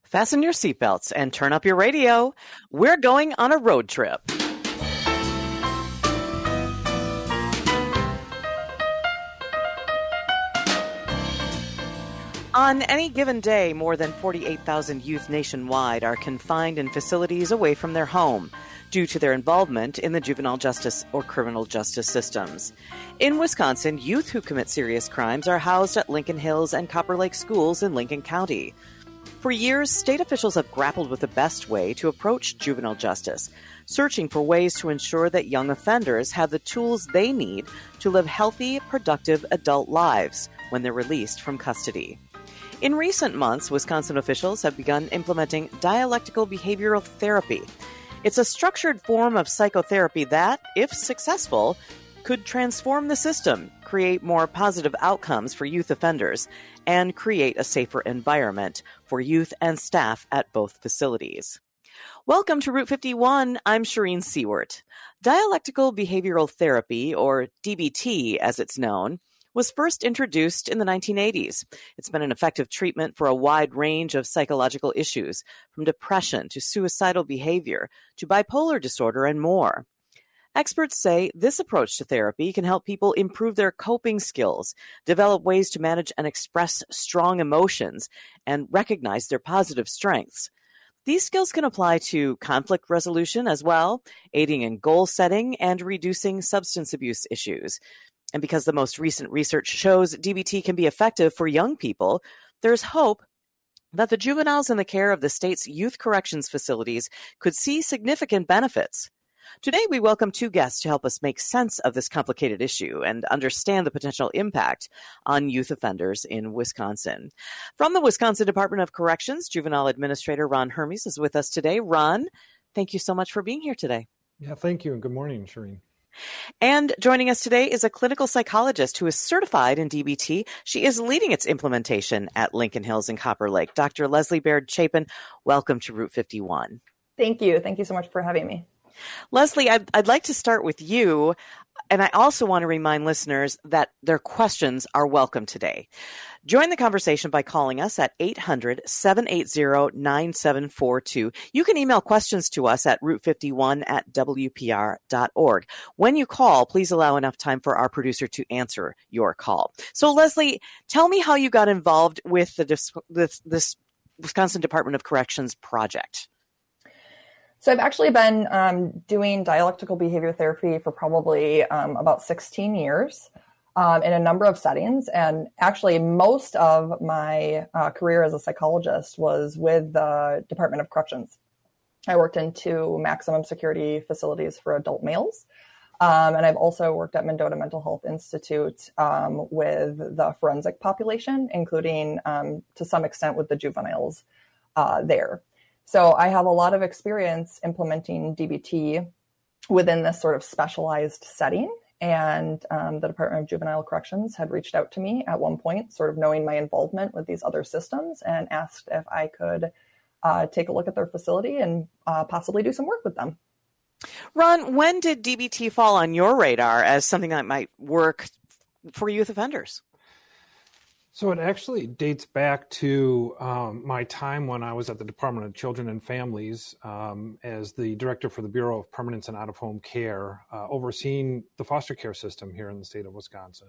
Fasten your seatbelts and turn up your radio. We're going on a road trip. On any given day, more than 48,000 youth nationwide are confined in facilities away from their home due to their involvement in the juvenile justice or criminal justice systems. In Wisconsin, youth who commit serious crimes are housed at Lincoln Hills and Copper Lake schools in Lincoln County. For years, state officials have grappled with the best way to approach juvenile justice, searching for ways to ensure that young offenders have the tools they need to live healthy, productive adult lives when they're released from custody. In recent months, Wisconsin officials have begun implementing dialectical behavioral therapy. It's a structured form of psychotherapy that, if successful, could transform the system, create more positive outcomes for youth offenders, and create a safer environment for youth and staff at both facilities. Welcome to Route 51. I'm Shireen Seward. Dialectical behavioral therapy, or DBT as it's known, was first introduced in the 1980s. It's been an effective treatment for a wide range of psychological issues, from depression to suicidal behavior to bipolar disorder and more. Experts say this approach to therapy can help people improve their coping skills, develop ways to manage and express strong emotions, and recognize their positive strengths. These skills can apply to conflict resolution as well, aiding in goal setting and reducing substance abuse issues. And because the most recent research shows DBT can be effective for young people, there's hope that the juveniles in the care of the state's youth corrections facilities could see significant benefits. Today, we welcome two guests to help us make sense of this complicated issue and understand the potential impact on youth offenders in Wisconsin. From the Wisconsin Department of Corrections, Juvenile Administrator Ron Hermes is with us today. Ron, thank you so much for being here today. Yeah, thank you, and good morning, Shireen. And joining us today is a clinical psychologist who is certified in DBT. She is leading its implementation at Lincoln Hills and Copper Lake. Dr. Leslie Baird Chapin, welcome to Route 51. Thank you. Thank you so much for having me. Leslie, I'd like to start with you, and I also want to remind listeners that their questions are welcome today. Join the conversation by calling us at 800-780-9742. You can email questions to us at route51@wpr.org. When you call, please allow enough time for our producer to answer your call. So, Leslie, tell me how you got involved with this Wisconsin Department of Corrections project. So I've actually been doing dialectical behavior therapy for probably about 16 years in a number of settings. And actually, most of my career as a psychologist was with the Department of Corrections. I worked in 2 maximum security facilities for adult males. And I've also worked at Mendota Mental Health Institute with the forensic population, including to some extent with the juveniles there. So I have a lot of experience implementing DBT within this sort of specialized setting. And the Department of Juvenile Corrections had reached out to me at one point, sort of knowing my involvement with these other systems, and asked if I could take a look at their facility and possibly do some work with them. Ron, when did DBT fall on your radar as something that might work for youth offenders? So it actually dates back to my time when I was at the Department of Children and Families as the director for the Bureau of Permanence and Out-of-Home Care, overseeing the foster care system here in the state of Wisconsin.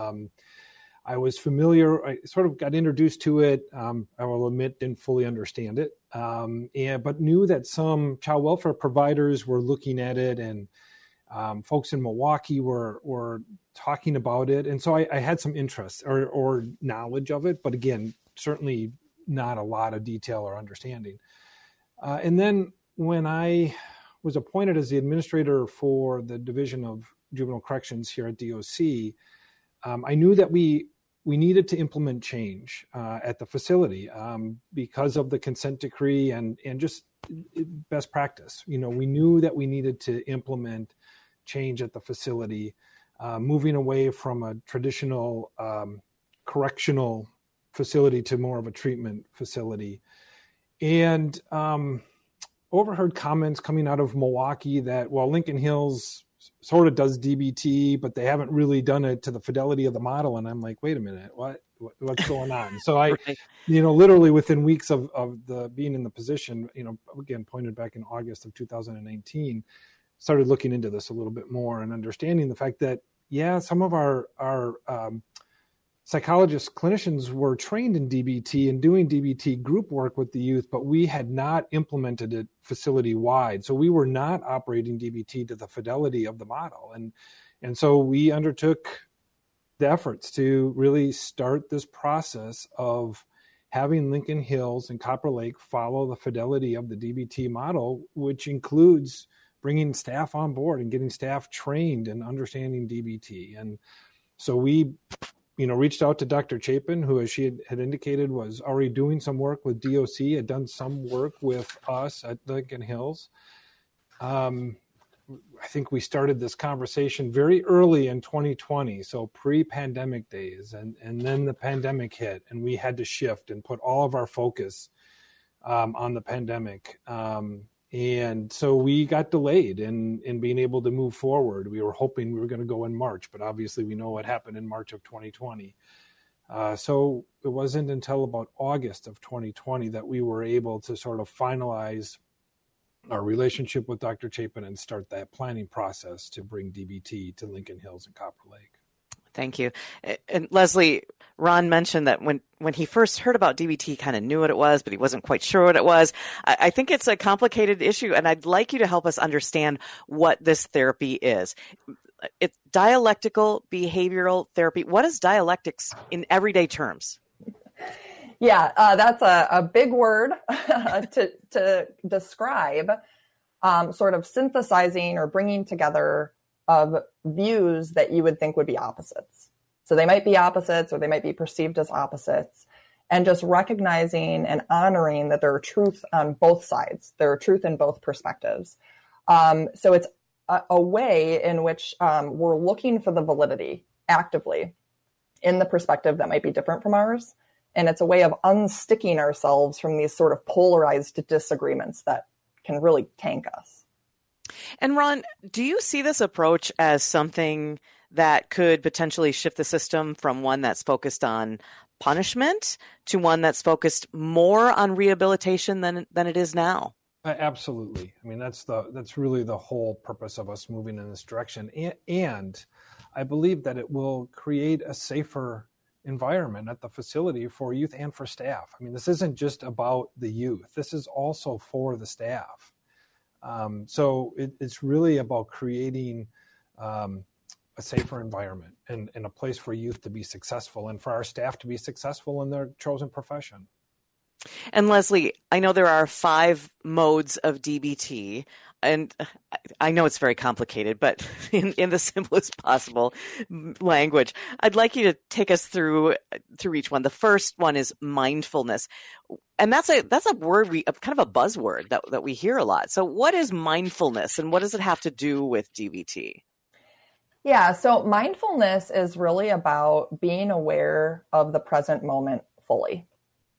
I was familiar, I sort of got introduced to it. I will admit, didn't fully understand it, but knew that some child welfare providers were looking at it, and folks in Milwaukee were talking about it. And so I had some interest or knowledge of it, but again, certainly not a lot of detail or understanding. And then when I was appointed as the administrator for the Division of Juvenile Corrections here at DOC, I knew that we needed to implement change at the facility because of the consent decree and just best practice. You know, we knew that we needed to implement change at the facility, moving away from a traditional correctional facility to more of a treatment facility. And overheard comments coming out of Milwaukee that, well, Lincoln Hills sort of does DBT, but they haven't really done it to the fidelity of the model. And I'm like, wait a minute, what? what's going on. So I, Right. literally within weeks of the being in the position, again, pointed back in August of 2019, started looking into this a little bit more and understanding the fact that, some of our psychologists, clinicians were trained in DBT and doing DBT group work with the youth, but we had not implemented it facility wide. So we were not operating DBT to the fidelity of the model. And so we undertook the efforts to really start this process of having Lincoln Hills and Copper Lake follow the fidelity of the DBT model, which includes bringing staff on board and getting staff trained and understanding DBT. And so we reached out to Dr. Chapin, who, as she had indicated, was already doing some work with DOC, had done some work with us at Lincoln Hills. I think we started this conversation very early in 2020, so pre-pandemic days, and then the pandemic hit, and we had to shift and put all of our focus on the pandemic. And so we got delayed in being able to move forward. We were hoping we were going to go in March, but obviously we know what happened in March of 2020. So it wasn't until about August of 2020 that we were able to sort of finalize our relationship with Dr. Chapin and start that planning process to bring DBT to Lincoln Hills and Copper Lake. Thank you. And Leslie, Ron mentioned that when he first heard about DBT, he kind of knew what it was, but he wasn't quite sure what it was. I think it's a complicated issue, and I'd like you to help us understand what this therapy is. It's dialectical behavioral therapy. What is dialectics in everyday terms? Yeah, that's a big word to describe sort of synthesizing or bringing together of views that you would think would be opposites. So they might be opposites or they might be perceived as opposites, and just recognizing and honoring that there are truth on both sides. There are truth in both perspectives. So it's a way in which we're looking for the validity actively in the perspective that might be different from ours. And it's a way of unsticking ourselves from these sort of polarized disagreements that can really tank us. And Ron, do you see this approach as something that could potentially shift the system from one that's focused on punishment to one that's focused more on rehabilitation than it is now? Absolutely. I mean, that's really the whole purpose of us moving in this direction. And I believe that it will create a safer environment at the facility for youth and for staff. I mean, this isn't just about the youth. This is also for the staff. So it's really about creating a safer environment and a place for youth to be successful and for our staff to be successful in their chosen profession. And Leslie, I know there are 5 modes of DBT, and I know it's very complicated, but in the simplest possible language, I'd like you to take us through each one. The first one is mindfulness. And that's a word, kind of a buzzword that we hear a lot. So what is mindfulness, and what does it have to do with DBT? Yeah, so mindfulness is really about being aware of the present moment fully.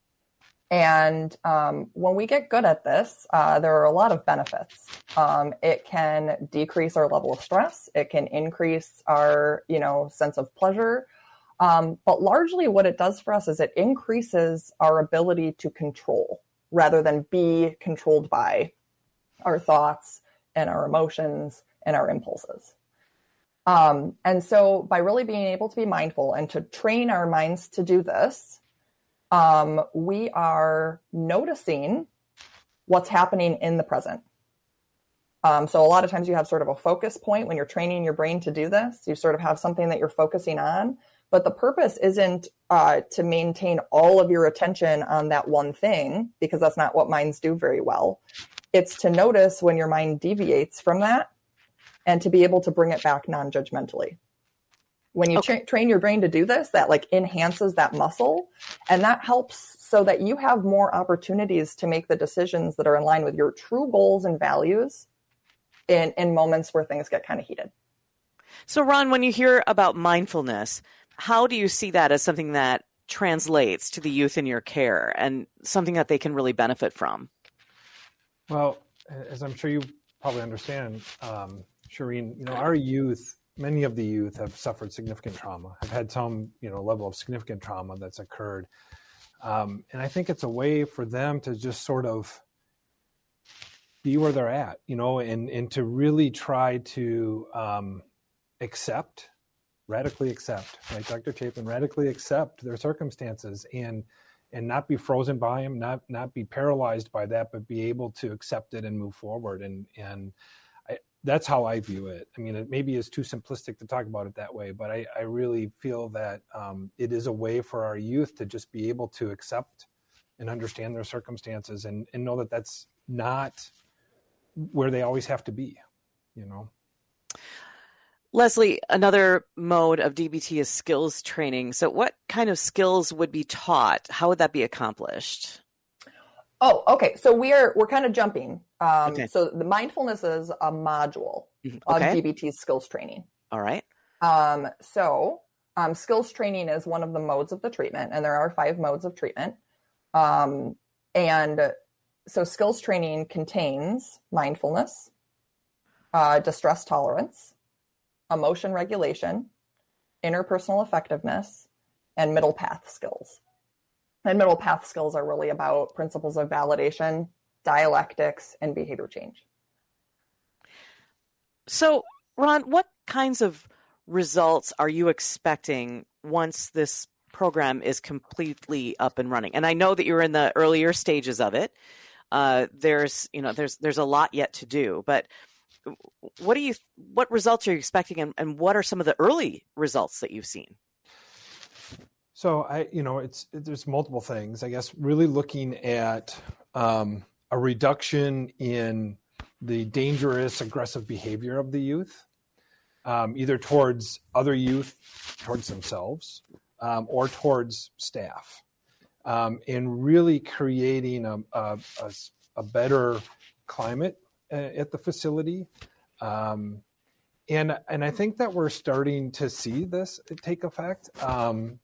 And when we get good at this, there are a lot of benefits. It can decrease our level of stress. It can increase our, sense of pleasure. But largely what it does for us is it increases our ability to control rather than be controlled by our thoughts and our emotions and our impulses. And so by really being able to be mindful and to train our minds to do this, we are noticing what's happening in the present. So a lot of times you have sort of a focus point when you're training your brain to do this. You sort of have something that you're focusing on, but the purpose isn't to maintain all of your attention on that one thing, because that's not what minds do very well. It's to notice when your mind deviates from that and to be able to bring it back non-judgmentally. When you train your brain to do this, that enhances that muscle, and that helps so that you have more opportunities to make the decisions that are in line with your true goals and values in moments where things get kind of heated. So Ron, when you hear about mindfulness, how do you see that as something that translates to the youth in your care and something that they can really benefit from? Well, as I'm sure you probably understand, Shireen, our youth many of the youth have suffered significant trauma, have had some, level of significant trauma that's occurred. And I think it's a way for them to just sort of be where they're at, and to really try to radically accept, like Dr. Chapin, radically accept their circumstances and not be frozen by them, not be paralyzed by that, but be able to accept it and move forward. And that's how I view it. I mean, it maybe is too simplistic to talk about it that way, but I really feel that it is a way for our youth to just be able to accept and understand their circumstances and know that that's not where they always have to be, Leslie, another mode of DBT is skills training. So what kind of skills would be taught? How would that be accomplished? Oh, okay. So we're kind of jumping. So the mindfulness is a module of DBT's skills training. All right. Skills training is one of the modes of the treatment, and there are 5 modes of treatment. And so skills training contains mindfulness, distress tolerance, emotion regulation, interpersonal effectiveness, and middle path skills. And middle path skills are really about principles of validation, dialectics, and behavior change. So, Ron, what kinds of results are you expecting once this program is completely up and running? And I know that you're in the earlier stages of it. There's a lot yet to do, but what results are you expecting, and what are some of the early results that you've seen? So there's multiple things, I guess, really looking at a reduction in the dangerous, aggressive behavior of the youth, either towards other youth, towards themselves, or towards staff, and really creating a better climate at the facility. And I think that we're starting to see this take effect. And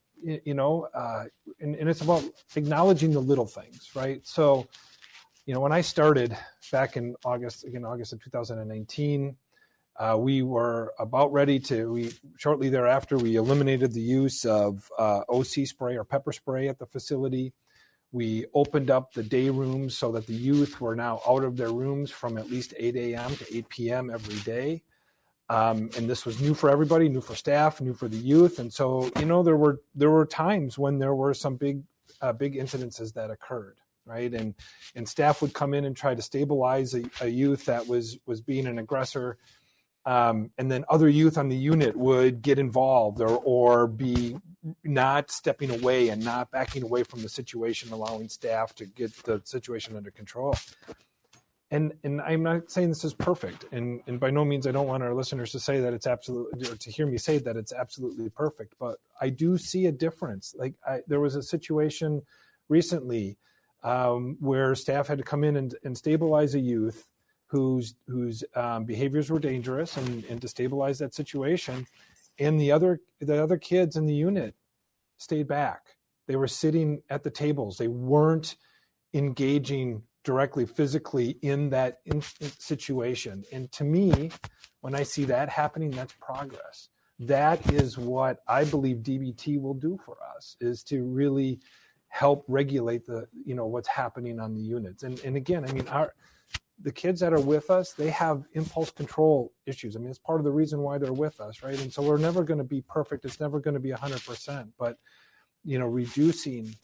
it's about acknowledging the little things, right? So, when I started back in August of 2019, we were about ready shortly thereafter, we eliminated the use of OC spray or pepper spray at the facility. We opened up the day rooms so that the youth were now out of their rooms from at least 8 a.m. to 8 p.m. every day. And this was new for everybody, new for staff, new for the youth. And so, there were times when there were some big incidences that occurred, right? And staff would come in and try to stabilize a youth that was being an aggressor. And then other youth on the unit would get involved or be not stepping away and not backing away from the situation, allowing staff to get the situation under control. And I'm not saying this is perfect, and by no means I don't want our listeners to say that it's absolutely, or to hear me say that it's absolutely perfect, but I do see a difference. Like there was a situation recently where staff had to come in and stabilize a youth whose behaviors were dangerous and to stabilize that situation. And the other kids in the unit stayed back. They were sitting at the tables. They weren't engaging directly physically in that situation. And to me, when I see that happening, that's progress. That is what I believe DBT will do for us, is to really help regulate what's happening on the units. And again, I mean, the kids that are with us, they have impulse control issues. I mean, it's part of the reason why they're with us, right? And so we're never going to be perfect. It's never going to be 100%, but reducing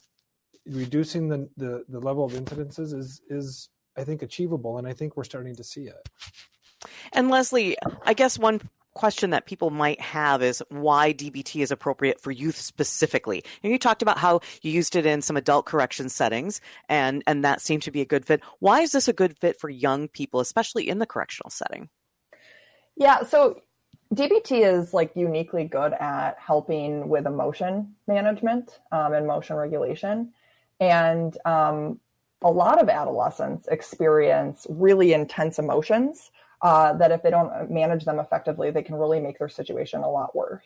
the level of incidences is I think achievable, and I think we're starting to see it. And Leslie, I guess one question that people might have is why DBT is appropriate for youth specifically. And you talked about how you used it in some adult correction settings, and that seemed to be a good fit. Why is this a good fit for young people, especially in the correctional setting? Yeah, so DBT is uniquely good at helping with emotion management and emotion regulation. And a lot of adolescents experience really intense emotions that if they don't manage them effectively, they can really make their situation a lot worse.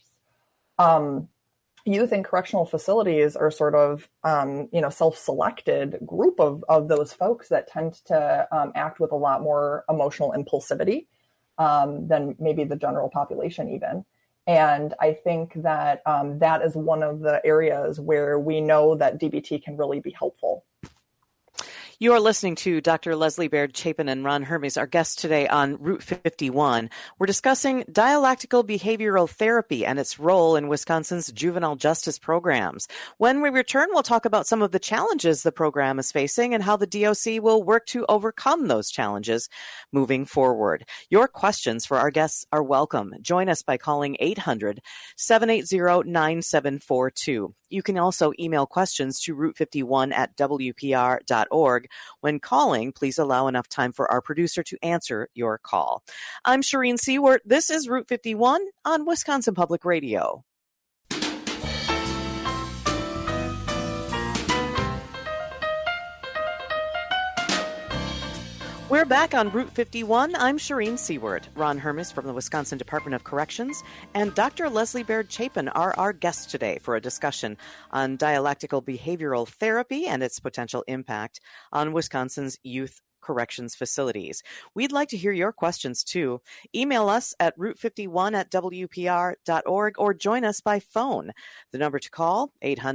Youth in correctional facilities are sort of, self-selected group of those folks that tend to act with a lot more emotional impulsivity than maybe the general population even. And I think that that is one of the areas where we know that DBT can really be helpful. You are listening to Dr. Leslie Baird Chapin and Ron Hermes, our guests today on Route 51. We're discussing dialectical behavioral therapy and its role in Wisconsin's juvenile justice programs. When we return, we'll talk about some of the challenges the program is facing and how the DOC will work to overcome those challenges moving forward. Your questions for our guests are welcome. Join us by calling 800-780-9742. You can also email questions to route51@wpr.org. When calling, please allow enough time for our producer to answer your call. I'm Shireen Seward. This is Route 51 on Wisconsin Public Radio. We're back on Route 51. I'm Shireen Seward. Ron Hermes from the Wisconsin Department of Corrections and Dr. Leslie Baird Chapin are our guests today for a discussion on dialectical behavioral therapy and its potential impact on Wisconsin's youth corrections facilities. We'd like to hear your questions too. Email us at route51@wpr.org or join us by phone. The number to call,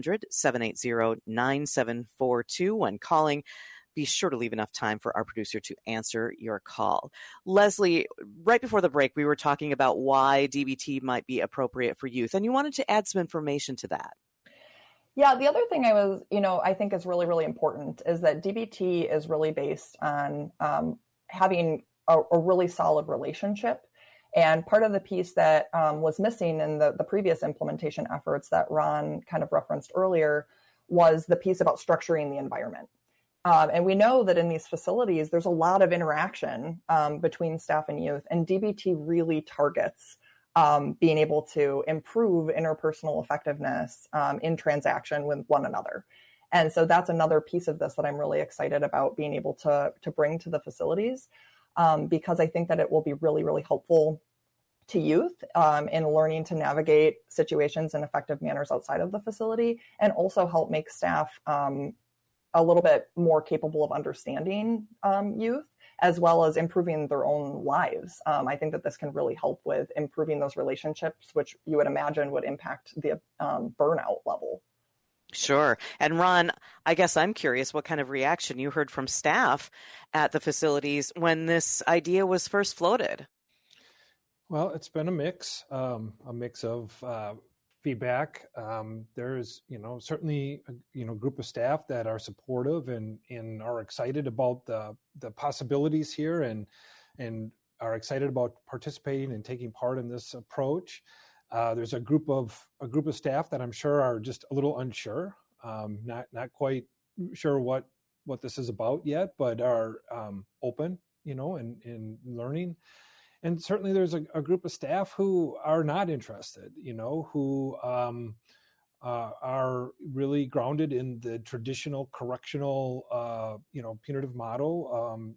800-780-9742. When calling, be sure to leave enough time for our producer to answer your call. Leslie, right before the break, we were talking about why DBT might be appropriate for youth, and you wanted to add some information to that. Yeah, the other thing I think is really, really important is that DBT is really based on having a really solid relationship. And part of the piece that was missing in the previous implementation efforts that Ron kind of referenced earlier was the piece about structuring the environment. And we know that in these facilities, there's a lot of interaction between staff and youth, and DBT really targets being able to improve interpersonal effectiveness in transaction with one another. And so that's another piece of this that I'm really excited about being able to bring to the facilities because I think that it will be really, really helpful to youth in learning to navigate situations in effective manners outside of the facility, and also help make staff a little bit more capable of understanding youth, as well as improving their own lives. I think that this can really help with improving those relationships, which you would imagine would impact the burnout level. Sure. And Ron, I guess I'm curious what kind of reaction you heard from staff at the facilities when this idea was first floated. Well, it's been a mix of feedback. There's, certainly, a group of staff that are supportive and are excited about the possibilities here and are excited about participating and taking part in this approach. There's a group of staff that I'm sure are just a little unsure, not quite sure what this is about yet, but are open, and learning. And certainly there's a group of staff who are not interested, who are really grounded in the traditional correctional, punitive model.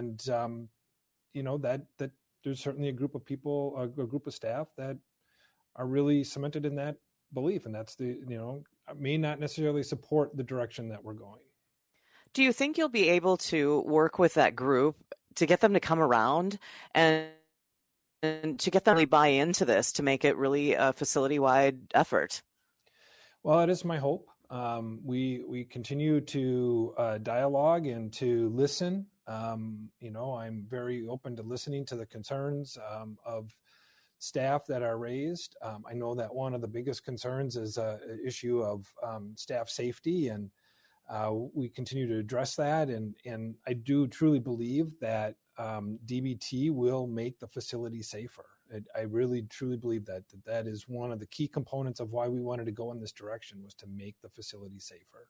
That there's certainly a group of people, a group of staff that are really cemented in that belief. And that's may not necessarily support the direction that we're going. Do you think you'll be able to work with that group to get them to come around and to get them to really buy into this, to make it really a facility-wide effort? Well, it is my hope. We continue to dialogue and to listen. I'm very open to listening to the concerns of staff that are raised. I know that one of the biggest concerns is an issue of staff safety, and we continue to address that. And I do truly believe that DBT will make the facility safer. I really truly believe that is one of the key components of why we wanted to go in this direction, was to make the facility safer.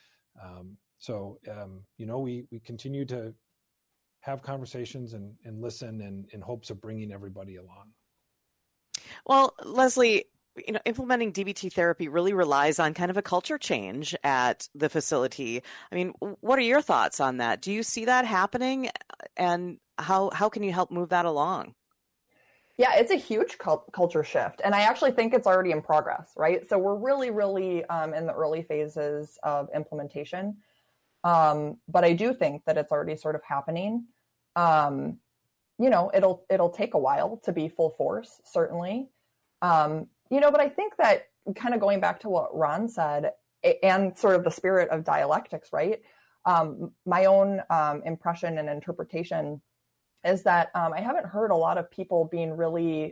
We continue to have conversations and listen in hopes of bringing everybody along. Well, Leslie, implementing DBT therapy really relies on kind of a culture change at the facility. I mean, what are your thoughts on that? Do you see that happening, and how can you help move that along? Yeah, it's a huge culture shift, and I actually think it's already in progress, right? So we're really, really in the early phases of implementation, but I do think that it's already sort of happening. It'll take a while to be full force, certainly. But I think that kind of going back to what Ron said and sort of the spirit of dialectics, right? My own impression and interpretation is that I haven't heard a lot of people being really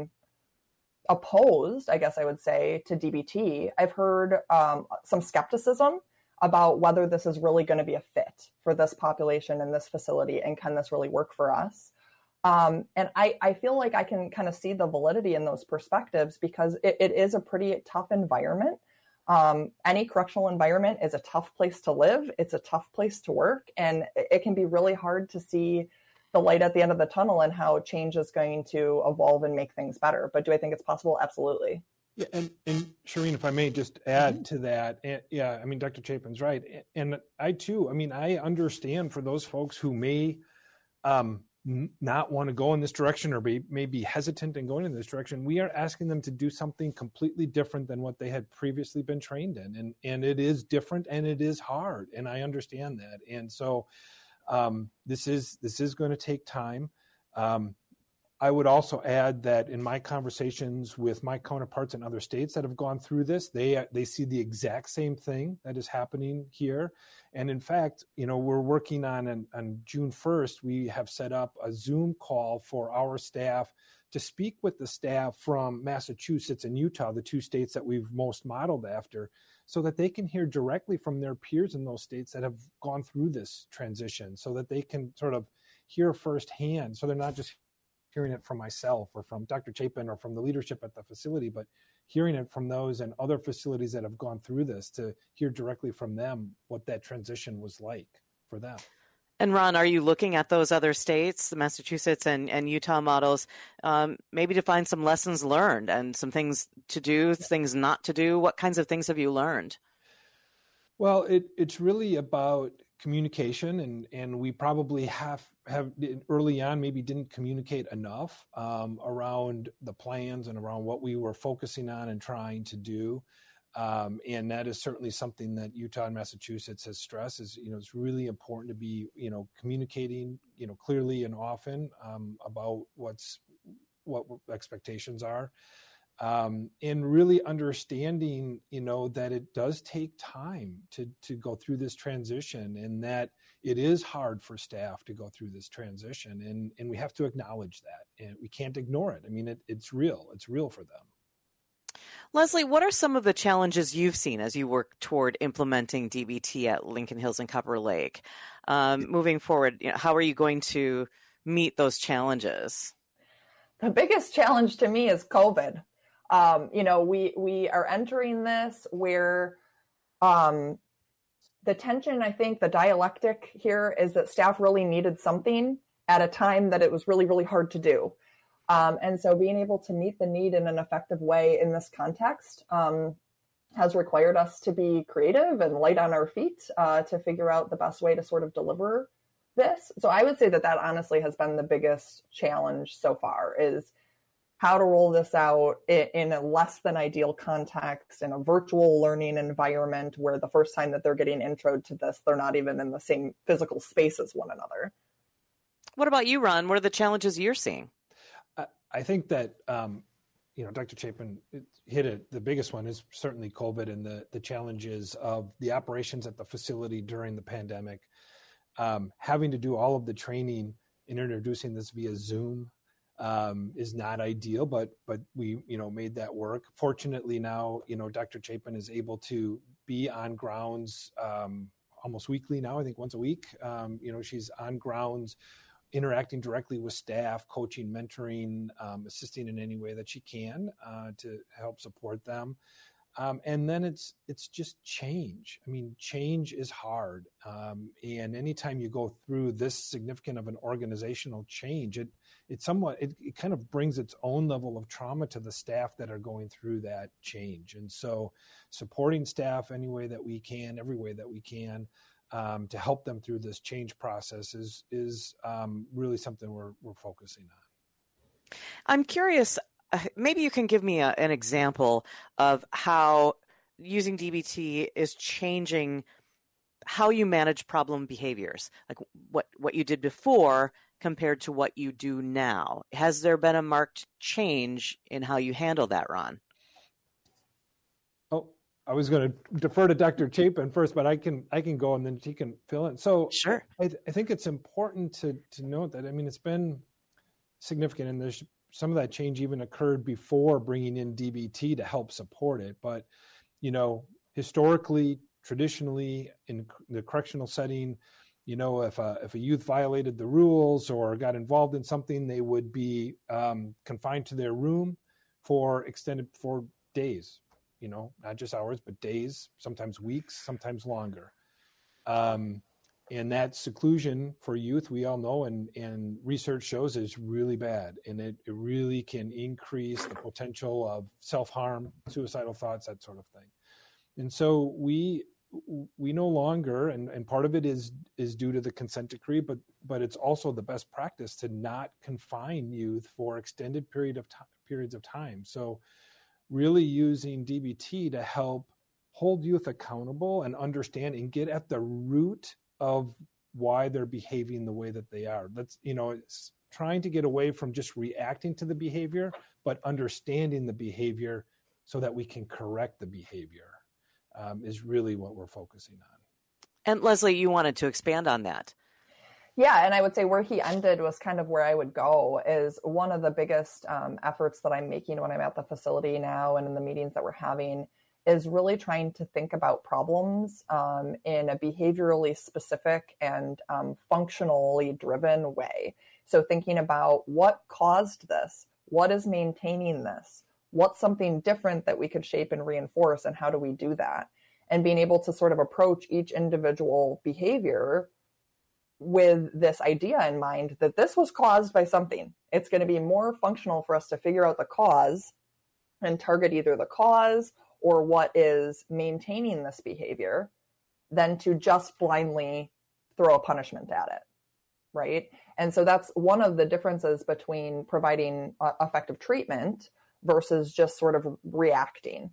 opposed, I guess I would say, to DBT. I've heard some skepticism about whether this is really going to be a fit for this population in this facility, and can this really work for us? And I feel like I can kind of see the validity in those perspectives, because it is a pretty tough environment. Any correctional environment is a tough place to live. It's a tough place to work. And it can be really hard to see the light at the end of the tunnel and how change is going to evolve and make things better. But do I think it's possible? Absolutely. Yeah, and Shireen, if I may just add to that, yeah, I mean, Dr. Chapin's right. And I too, I mean, I understand for those folks who may not want to go in this direction, or may be hesitant in going in this direction. We are asking them to do something completely different than what they had previously been trained in. And it is different, and it is hard. And I understand that. And so this is going to take time. I would also add that in my conversations with my counterparts in other states that have gone through this, they see the exact same thing that is happening here. And in fact, we're working on June 1st, we have set up a Zoom call for our staff to speak with the staff from Massachusetts and Utah, the two states that we've most modeled after, so that they can hear directly from their peers in those states that have gone through this transition, so that they can sort of hear firsthand. So they're not just hearing it from myself or from Dr. Chapin or from the leadership at the facility, but hearing it from those and other facilities that have gone through this, to hear directly from them what that transition was like for them. And Ron, are you looking at those other states, the Massachusetts and Utah models, maybe to find some lessons learned and some things to do, things not to do? What kinds of things have you learned? Well, it's really about communication, and we probably have early on maybe didn't communicate enough around the plans and around what we were focusing on and trying to do. And that is certainly something that Utah and Massachusetts has stressed is, it's really important to be, communicating, clearly and often about what expectations are. And really understanding, that it does take time to go through this transition, and that it is hard for staff to go through this transition. And we have to acknowledge that, and we can't ignore it. I mean, it's real. It's real for them. Leslie, what are some of the challenges you've seen as you work toward implementing DBT at Lincoln Hills and Copper Lake? Moving forward, how are you going to meet those challenges? The biggest challenge to me is COVID. We are entering this where the tension, I think the dialectic here is that staff really needed something at a time that it was really, really hard to do. And so being able to meet the need in an effective way in this context has required us to be creative and light on our feet to figure out the best way to sort of deliver this. So I would say that honestly has been the biggest challenge so far, is how to roll this out in a less than ideal context, in a virtual learning environment where the first time that they're getting introed to this, they're not even in the same physical space as one another. What about you, Ron? What are the challenges you're seeing? I think that, Dr. Chapin hit it. The biggest one is certainly COVID and the challenges of the operations at the facility during the pandemic. Having to do all of the training and introducing this via Zoom is not ideal, but we, made that work. Fortunately now, Dr. Chapin is able to be on grounds almost weekly now, I think once a week. She's on grounds, interacting directly with staff, coaching, mentoring, assisting in any way that she can to help support them. And then it's just change. I mean, change is hard. And anytime you go through this significant of an organizational change, it kind of brings its own level of trauma to the staff that are going through that change. And so supporting staff any way that we can, every way that we can, to help them through this change process is really something we're focusing on. I'm curious, maybe you can give me an example of how using DBT is changing how you manage problem behaviors, like what you did before compared to what you do now? Has there been a marked change in how you handle that, Ron? Oh, I was going to defer to Dr. Chapin first, but I can go and then she can fill in. So sure. I think it's important to note that, I mean, it's been significant, and there's some of that change even occurred before bringing in DBT to help support it. But, historically, traditionally, in the correctional setting, if a youth violated the rules or got involved in something, they would be confined to their room for days, not just hours, but days, sometimes weeks, sometimes longer. And that seclusion for youth, we all know, and research shows, is really bad. And it really can increase the potential of self-harm, suicidal thoughts, that sort of thing. And so we no longer, and part of it is due to the consent decree, but it's also the best practice to not confine youth for extended periods of time. So really using DBT to help hold youth accountable and understand and get at the root of why they're behaving the way that they are. That's, it's trying to get away from just reacting to the behavior, but understanding the behavior so that we can correct the behavior, is really what we're focusing on. And Leslie, you wanted to expand on that. Yeah, and I would say where he ended was kind of where I would go. Is one of the biggest efforts that I'm making when I'm at the facility now and in the meetings that we're having is really trying to think about problems in a behaviorally specific and functionally driven way. So thinking about what caused this, what is maintaining this, what's something different that we could shape and reinforce, and how do we do that? And being able to sort of approach each individual behavior with this idea in mind that this was caused by something. It's going to be more functional for us to figure out the cause and target either the cause or what is maintaining this behavior than to just blindly throw a punishment at it, right? And so that's one of the differences between providing effective treatment versus just sort of reacting,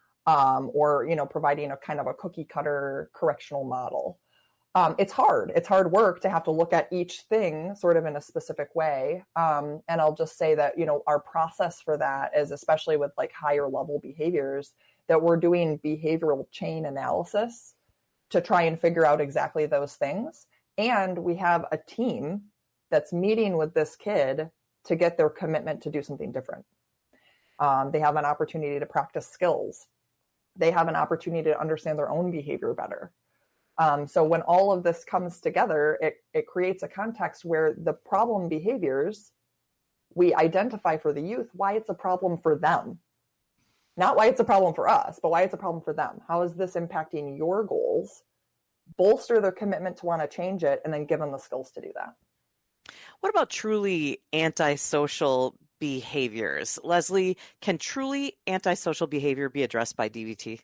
or providing a kind of a cookie cutter correctional model. It's hard. It's hard work to have to look at each thing sort of in a specific way. And I'll just say that, our process for that is, especially with like higher level behaviors, that we're doing behavioral chain analysis to try and figure out exactly those things. And we have a team that's meeting with this kid to get their commitment to do something different. They have an opportunity to practice skills. They have an opportunity to understand their own behavior better. So when all of this comes together, it creates a context where the problem behaviors, we identify for the youth why it's a problem for them. Not why it's a problem for us, but why it's a problem for them. How is this impacting your goals? Bolster their commitment to want to change it, and then give them the skills to do that. What about truly antisocial behaviors? Leslie, can truly antisocial behavior be addressed by DBT?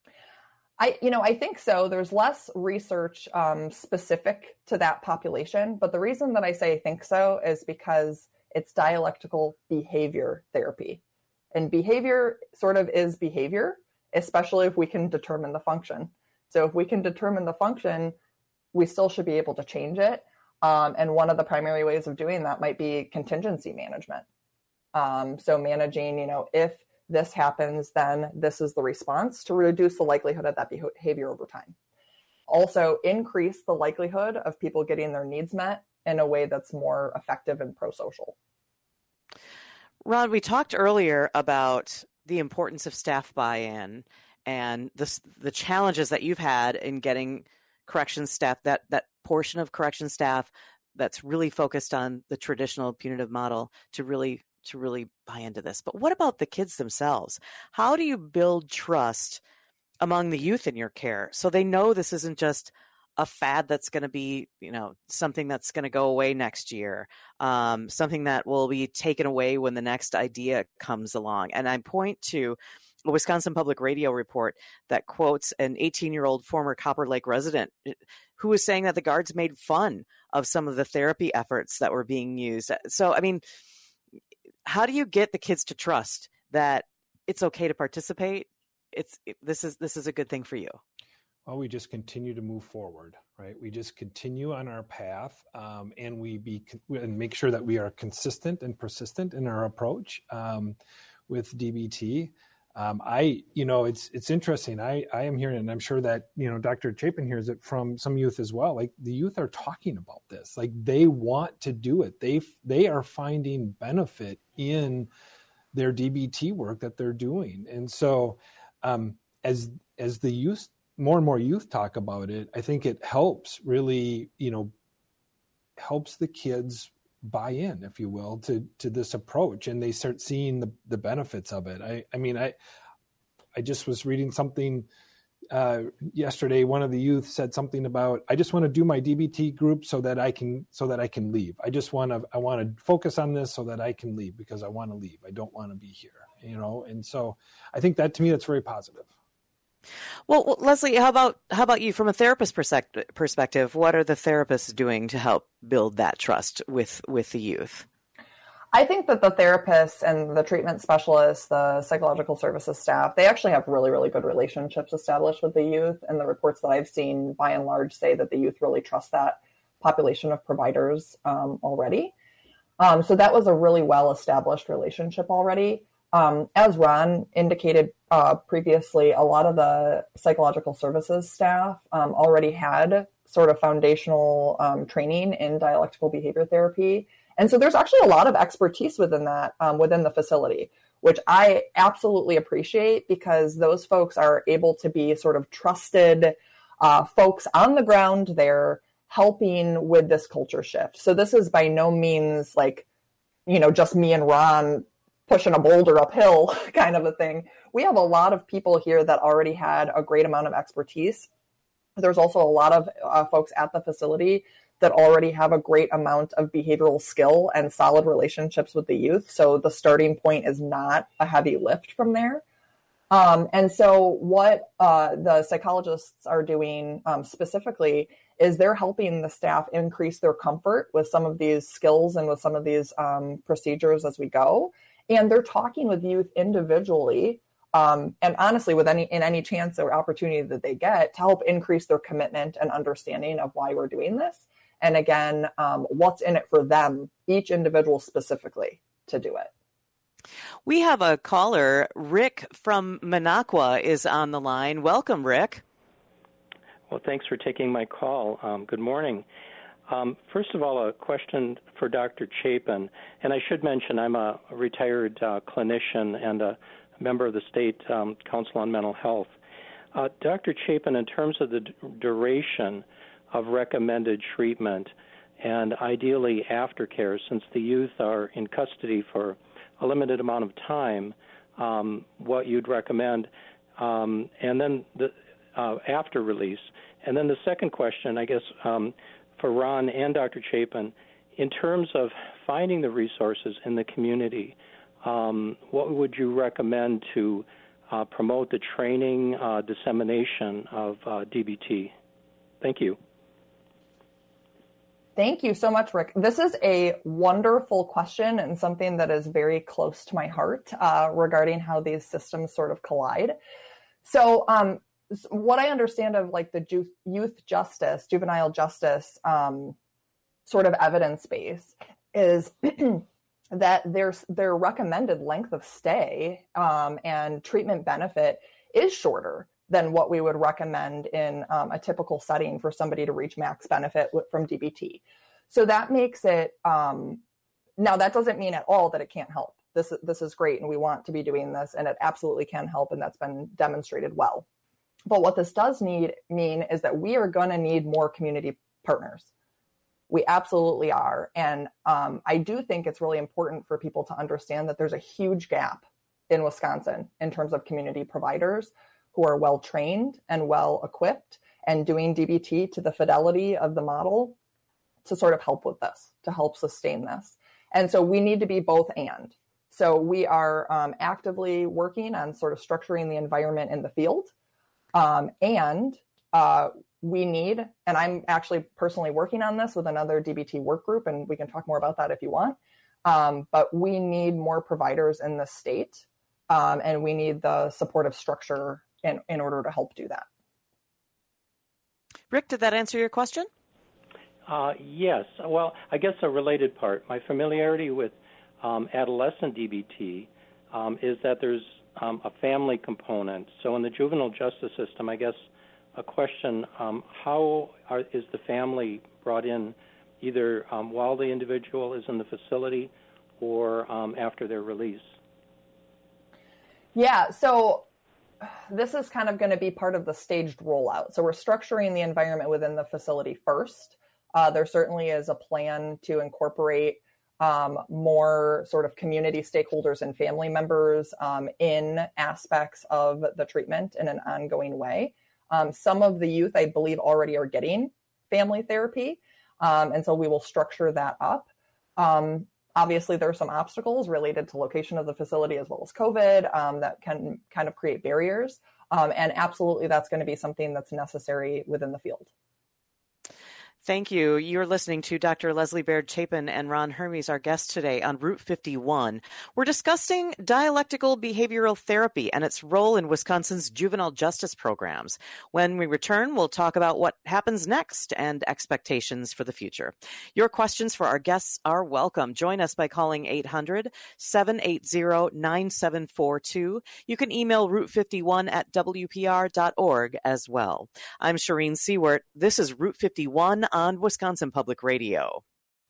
I think so. There's less research specific to that population, but the reason that I say I think so is because it's dialectical behavior therapy. And behavior sort of is behavior, especially if we can determine the function. So if we can determine the function, we still should be able to change it. And one of the primary ways of doing that might be contingency management. So managing, if this happens, then this is the response to reduce the likelihood of that behavior over time. Also, increase the likelihood of people getting their needs met in a way that's more effective and pro-social. Ron, we talked earlier about the importance of staff buy-in and the challenges that you've had in getting corrections staff, that portion of corrections staff that's really focused on the traditional punitive model to really buy into this. But what about the kids themselves? How do you build trust among the youth in your care so they know this isn't just a fad that's going to be, something that's going to go away next year, something that will be taken away when the next idea comes along? And I point to a Wisconsin Public Radio report that quotes an 18-year-old former Copper Lake resident who was saying that the guards made fun of some of the therapy efforts that were being used. So, how do you get the kids to trust that it's okay to participate? This is a good thing for you? Well, we just continue to move forward, right? We just continue on our path, and and make sure that we are consistent and persistent in our approach with DBT. It's interesting. I am hearing, and I'm sure that, Dr. Chapin hears it from some youth as well. Like, the youth are talking about this. Like, they want to do it. They are finding benefit in their DBT work that they're doing. And so, as the youth, more and more youth talk about it, I think it helps really, helps the kids buy in, if you will, to this approach, and they start seeing the benefits of it. I just was reading something yesterday. One of the youth said something about, I just want to do my DBT group so that I can leave. I want to focus on this so that I can leave, because I want to leave. I don't want to be here, And so I think that, to me, that's very positive. Well, Leslie, how about you from a therapist perspective? What are the therapists doing to help build that trust with the youth? I think that the therapists and the treatment specialists, the psychological services staff, they actually have really, really good relationships established with the youth. And the reports that I've seen, by and large, say that the youth really trust that population of providers already. So that was a really well-established relationship already. As Ron indicated previously, a lot of the psychological services staff already had sort of foundational training in dialectical behavior therapy. And so there's actually a lot of expertise within that, within the facility, which I absolutely appreciate, because those folks are able to be sort of trusted folks on the ground there helping with this culture shift. So this is by no means like, just me and Ron pushing a boulder uphill kind of a thing. We have a lot of people here that already had a great amount of expertise. There's also a lot of folks at the facility that already have a great amount of behavioral skill and solid relationships with the youth. So the starting point is not a heavy lift from there. And so what the psychologists are doing specifically is they're helping the staff increase their comfort with some of these skills and with some of these procedures as we go. And they're talking with youth individually, and honestly, in any chance or opportunity that they get, to help increase their commitment and understanding of why we're doing this. And again, what's in it for them, each individual specifically, to do it. We have a caller. Rick from Minocqua is on the line. Welcome, Rick. Well, thanks for taking my call. Good morning. First of all, a question for Dr. Chapin. And I should mention I'm a retired clinician and a member of the State Council on Mental Health. Dr. Chapin, in terms of the duration of recommended treatment and ideally aftercare, since the youth are in custody for a limited amount of time, what you'd recommend, and then the after release. And then the second question, I guess, for Ron and Dr. Chapin, in terms of finding the resources in the community, what would you recommend to promote the training, dissemination of DBT? Thank you. Thank you so much, Rick. This is a wonderful question and something that is very close to my heart regarding how these systems sort of collide. So what I understand of like the youth justice, juvenile justice sort of evidence base is that their recommended length of stay and treatment benefit is shorter than what we would recommend in a typical setting for somebody to reach max benefit from DBT. So that makes it, now that doesn't mean at all that it can't help. This is great and we want to be doing this and it absolutely can help and that's been demonstrated well. But what this does mean is that we are going to need more community partners. We absolutely are. And I do think it's really important for people to understand that there's a huge gap in Wisconsin in terms of community providers who are well trained and well equipped and doing DBT to the fidelity of the model to sort of help with this, to help sustain this. And so we need to be both and. So we are actively working on sort of structuring the environment in the field. And we need, and I'm actually personally working on this with another DBT work group, and we can talk more about that if you want. But we need more providers in the state, and we need the supportive structure in order to help do that. Rick, did that answer your question? Yes. Well, I guess a related part. My familiarity with adolescent DBT is that there's a family component. So in the juvenile justice system, I guess a question, is the family brought in either while the individual is in the facility or after their release? Yeah, so this is kind of going to be part of the staged rollout. So we're structuring the environment within the facility first. There certainly is a plan to incorporate more sort of community stakeholders and family members in aspects of the treatment in an ongoing way. Some of the youth, I believe, already are getting family therapy, and so we will structure that up. Obviously, there are some obstacles related to location of the facility as well as COVID that can kind of create barriers, and absolutely that's going to be something that's necessary within the field. Thank you. You're listening to Dr. Leslie Baird Chapin and Ron Hermes, our guest today on Route 51. We're discussing dialectical behavioral therapy and its role in Wisconsin's juvenile justice programs. When we return, we'll talk about what happens next and expectations for the future. Your questions for our guests are welcome. Join us by calling 800-780-9742. You can email route51@wpr.org as well. I'm Shireen Seward. This is Route 51 on Wisconsin Public Radio.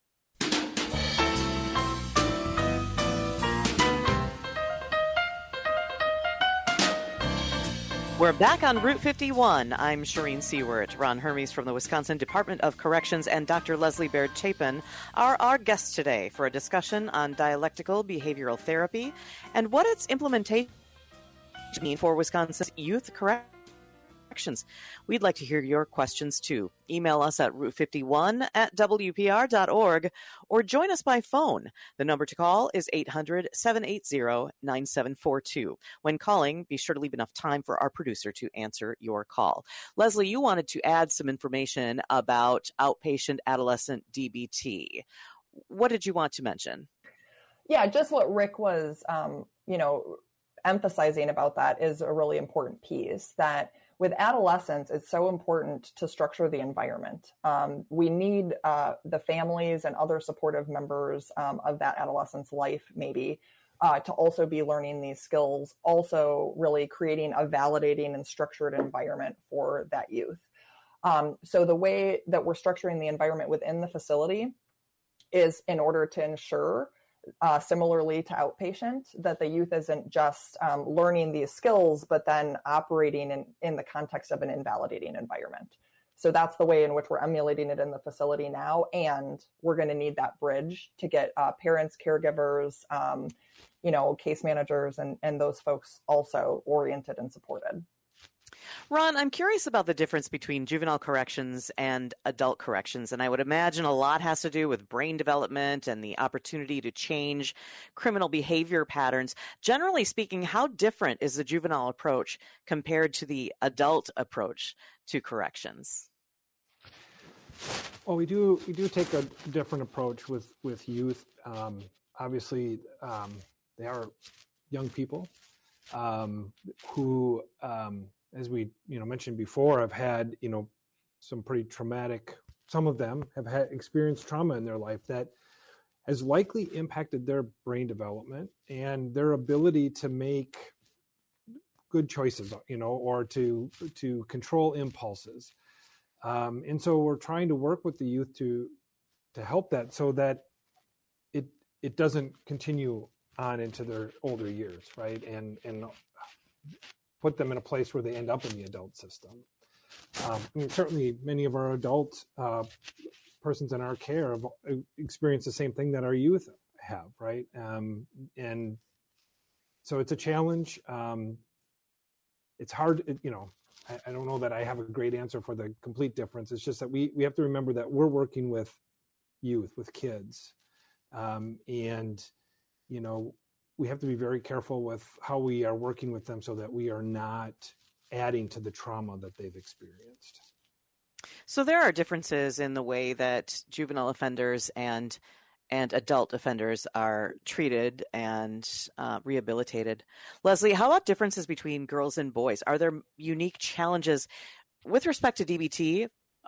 We're back on Route 51. I'm Shireen Seward. Ron Hermes from the Wisconsin Department of Corrections and Dr. Leslie Baird Chapin are our guests today for a discussion on dialectical behavioral therapy and what its implementation means for Wisconsin's youth corrections. We'd like to hear your questions too. Email us at route51@wpr.org or join us by phone. The number to call is 800-780-9742. When calling, be sure to leave enough time for our producer to answer your call. Leslie, you wanted to add some information about outpatient adolescent DBT. What did you want to mention? Yeah, just what Rick was, emphasizing about that is a really important piece, that with adolescents, it's so important to structure the environment. We need the families and other supportive members of that adolescent's life, maybe, to also be learning these skills, also really creating a validating and structured environment for that youth. So the way that we're structuring the environment within the facility is in order to ensure, similarly to outpatient, that the youth isn't just learning these skills, but then operating in the context of an invalidating environment. So that's the way in which we're emulating it in the facility now. And we're going to need that bridge to get parents, caregivers, case managers, and those folks also oriented and supported. Ron, I'm curious about the difference between juvenile corrections and adult corrections, and I would imagine a lot has to do with brain development and the opportunity to change criminal behavior patterns. Generally speaking, how different is the juvenile approach compared to the adult approach to corrections? Well, we do take a different approach with youth. Obviously, they are young people who, as we mentioned before, have had some pretty traumatic. Some of them have had experienced trauma in their life that has likely impacted their brain development and their ability to make good choices, or to control impulses. And so we're trying to work with the youth to help that, so that it doesn't continue on into their older years, right? And put them in a place where they end up in the adult system. Certainly many of our adult persons in our care have experienced the same thing that our youth have, right? And so it's a challenge. It's hard, I don't know that I have a great answer for the complete difference. It's just that we have to remember that we're working with youth, with kids. And we have to be very careful with how we are working with them so that we are not adding to the trauma that they've experienced. So there are differences in the way that juvenile offenders and adult offenders are treated and rehabilitated. Leslie, how about differences between girls and boys? Are there unique challenges with respect to DBT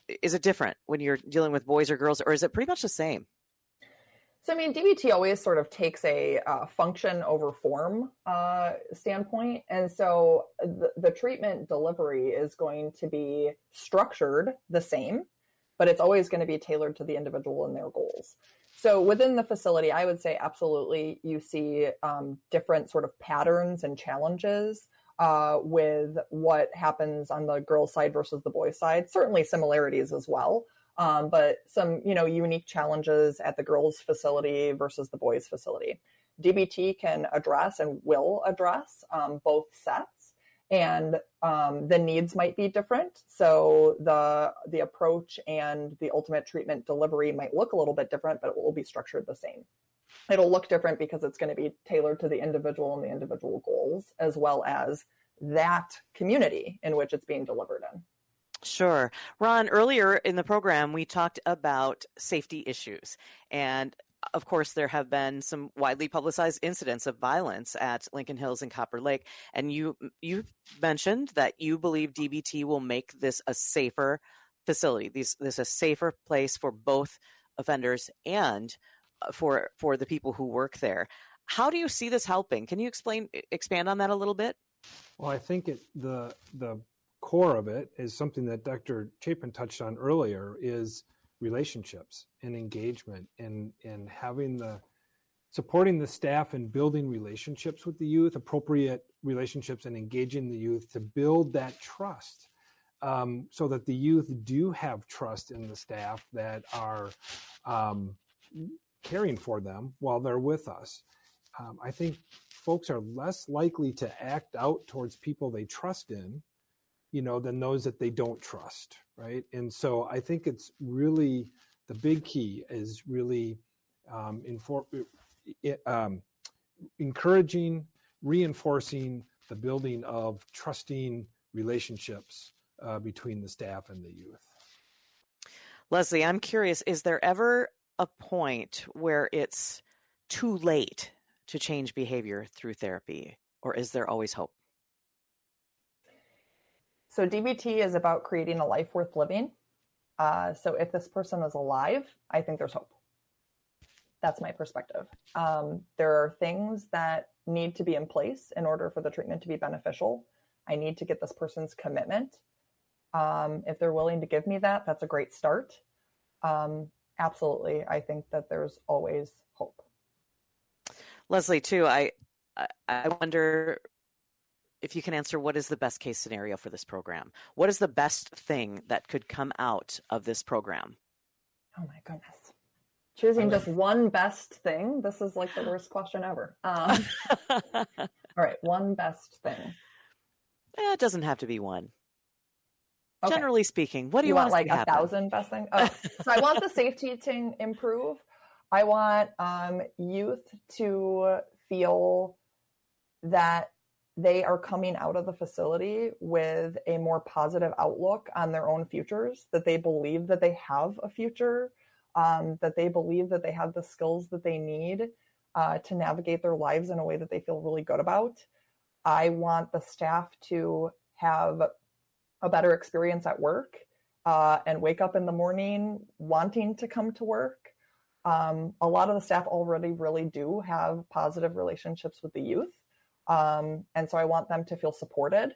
is it different when you're dealing with boys or girls, or is it pretty much the same? So, I mean, DBT always sort of takes a function over form standpoint. And so the treatment delivery is going to be structured the same, but it's always going to be tailored to the individual and their goals. So within the facility, I would say absolutely you see different sort of patterns and challenges with what happens on the girls' side versus the boys' side. Certainly similarities as well. But some, unique challenges at the girls' facility versus the boys' facility. DBT can address and will address both sets, and the needs might be different. So the approach and the ultimate treatment delivery might look a little bit different, but it will be structured the same. It'll look different because it's going to be tailored to the individual and the individual goals, as well as that community in which it's being delivered in. Sure. Ron, earlier in the program, we talked about safety issues. And of course, there have been some widely publicized incidents of violence at Lincoln Hills and Copper Lake. And you mentioned that you believe DBT will make this a safer facility, this a safer place for both offenders and for the people who work there. How do you see this helping? Can you expand on that a little bit? Well, I think the core of it is something that Dr. Chapin touched on earlier, is relationships and engagement, and supporting the staff and building relationships with the youth, appropriate relationships, and engaging the youth to build that trust, so that the youth do have trust in the staff that are caring for them while they're with us. I think folks are less likely to act out towards people they trust in, than those that they don't trust, right? And so I think it's really, the big key is really encouraging, reinforcing the building of trusting relationships between the staff and the youth. Leslie, I'm curious, is there ever a point where it's too late to change behavior through therapy, or is there always hope? So DBT is about creating a life worth living. So if this person is alive, I think there's hope. That's my perspective. There are things that need to be in place in order for the treatment to be beneficial. I need to get this person's commitment. If they're willing to give me that, that's a great start. Absolutely. I think that there's always hope. Leslie, too, I wonder if you can answer, what is the best case scenario for this program? What is the best thing that could come out of this program? Oh my goodness. Choosing just one best thing. This is like the worst question ever. All right. One best thing. It doesn't have to be one. Okay. Generally speaking, what do you want? Like 1,000 best things? Oh, so I want the safety to improve. I want youth to feel that they are coming out of the facility with a more positive outlook on their own futures, that they believe that they have a future, that they believe that they have the skills that they need to navigate their lives in a way that they feel really good about. I want the staff to have a better experience at work and wake up in the morning wanting to come to work. A lot of the staff already really do have positive relationships with the youth. And so I want them to feel supported.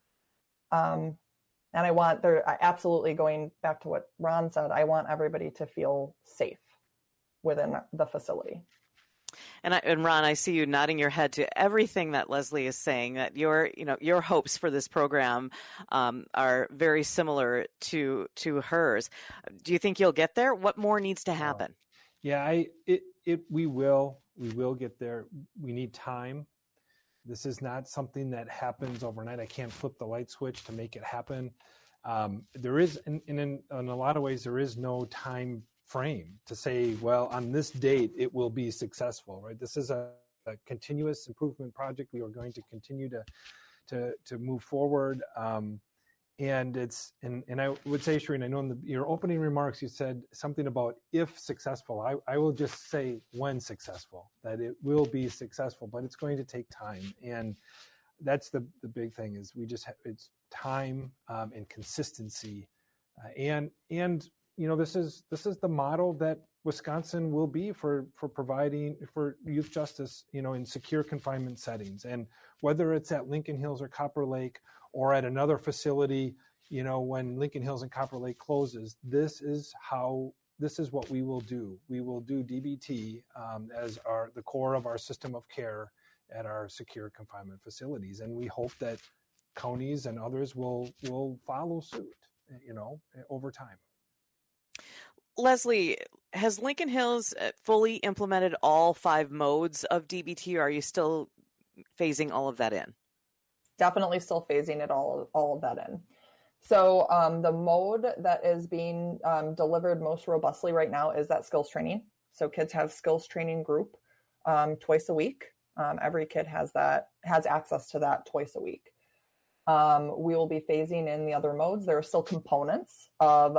And absolutely, going back to what Ron said, I want everybody to feel safe within the facility. And Ron, I see you nodding your head to everything that Leslie is saying, that your hopes for this program are very similar to hers. Do you think you'll get there? What more needs to happen? We will get there. We need time. This is not something that happens overnight. I can't flip the light switch to make it happen. There is, in a lot of ways, there is no time frame to say, well, on this date, it will be successful, right? This is a continuous improvement project. We are going to continue to move forward. And I would say, Shireen, I know in your opening remarks, you said something about if successful. I will just say when successful, that it will be successful, but it's going to take time. And that's the big thing, is it's time and consistency And this is the model that Wisconsin will be for providing for youth justice, in secure confinement settings. And whether it's at Lincoln Hills or Copper Lake or at another facility, when Lincoln Hills and Copper Lake closes, this is what we will do. We will do DBT as the core of our system of care at our secure confinement facilities. And we hope that counties and others will follow suit, over time. Leslie, has Lincoln Hills fully implemented all 5 modes of DBT, or are you still phasing all of that in? Definitely still phasing it all of that in. So the mode that is being delivered most robustly right now is that skills training. So kids have skills training group twice a week. Every kid has access to that twice a week. We will be phasing in the other modes. There are still components of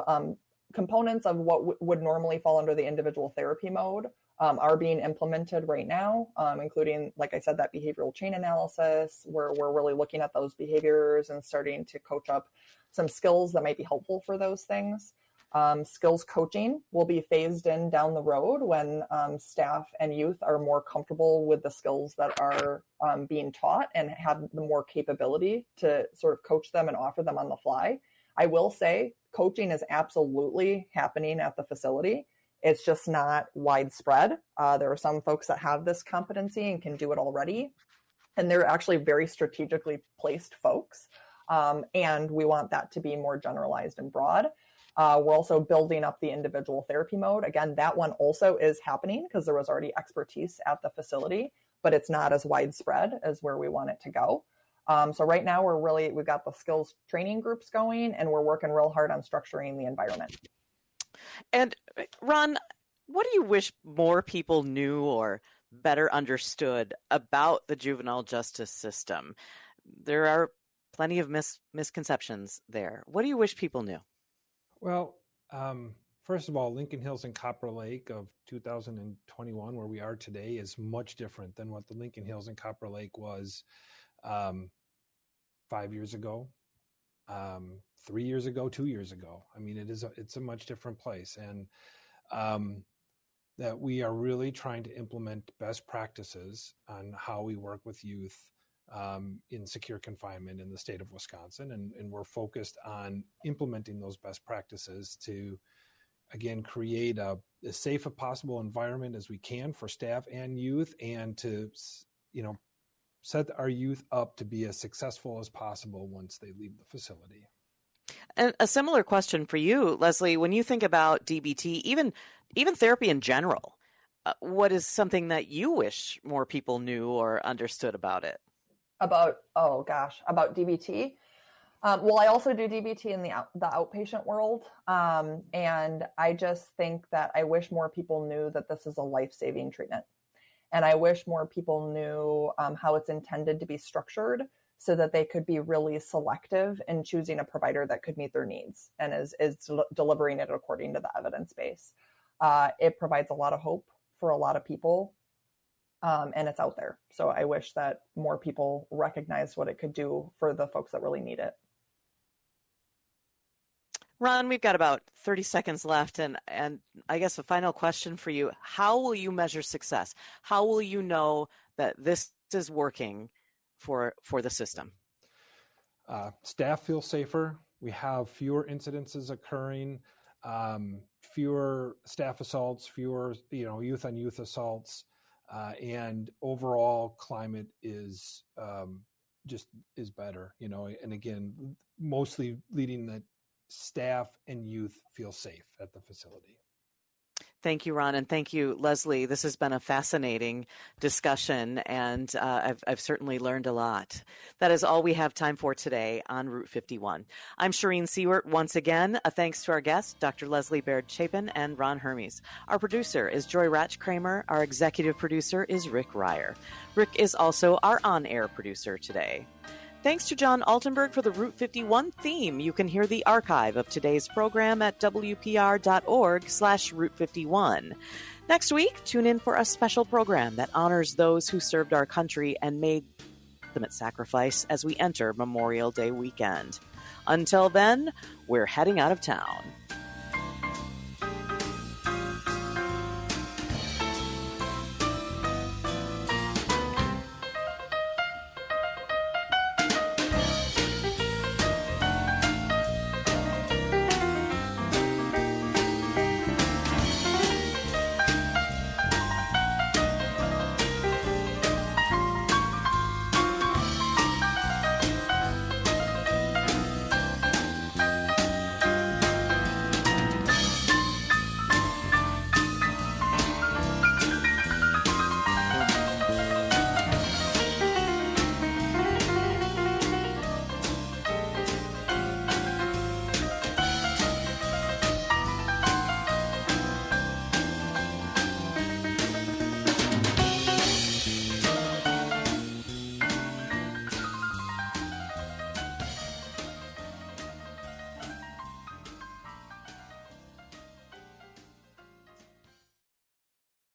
what would normally fall under the individual therapy mode are being implemented right now, including, like I said, that behavioral chain analysis, where we're really looking at those behaviors and starting to coach up some skills that might be helpful for those things. Skills coaching will be phased in down the road when staff and youth are more comfortable with the skills that are being taught and have the more capability to sort of coach them and offer them on the fly. I will say coaching is absolutely happening at the facility. It's just not widespread. There are some folks that have this competency and can do it already. And they're actually very strategically placed folks. And we want that to be more generalized and broad. We're also building up the individual therapy mode. Again, that one also is happening because there was already expertise at the facility, but it's not as widespread as where we want it to go. So right now we've got the skills training groups going, and we're working real hard on structuring the environment. And Ron, what do you wish more people knew or better understood about the juvenile justice system? There are plenty of misconceptions there. What do you wish people knew? Well, first of all, Lincoln Hills and Copper Lake of 2021, where we are today, is much different than what the Lincoln Hills and Copper Lake was 5 years ago, 3 years ago, 2 years ago. I mean, it's a much different place, and that we are really trying to implement best practices on how we work with youth in secure confinement in the state of Wisconsin. And we're focused on implementing those best practices to, again, create as safe a possible environment as we can for staff and youth, and to, set our youth up to be as successful as possible once they leave the facility. And a similar question for you, Leslie, when you think about DBT, even therapy in general, what is something that you wish more people knew or understood about it? About DBT? Well, I also do DBT in the outpatient world. And I just think that I wish more people knew that this is a life-saving treatment. And I wish more people knew how it's intended to be structured so that they could be really selective in choosing a provider that could meet their needs and is delivering it according to the evidence base. It provides a lot of hope for a lot of people, and it's out there. So I wish that more people recognize what it could do for the folks that really need it. Ron, we've got about 30 seconds left, and I guess a final question for you. How will you measure success? How will you know that this is working for the system? Staff feel safer. We have fewer incidences occurring, fewer staff assaults, fewer youth on youth assaults, and overall climate is better. And again, mostly leading that staff and youth feel safe at the facility. Thank you, Ron, and thank you, Leslie. This has been a fascinating discussion, and I've certainly learned a lot. That is all we have time for today on Route 51. I'm Shireen Seward. Once again, a thanks to our guests, Dr. Leslie Baird Chapin and Ron Hermes. Our producer is Joy Ratch Kramer. Our executive producer is Rick Ryer. Rick is also our on-air producer today. Thanks to John Altenberg for the Route 51 theme. You can hear the archive of today's program at wpr.org/Route 51. Next week, tune in for a special program that honors those who served our country and made ultimate sacrifice as we enter Memorial Day weekend. Until then, we're heading out of town.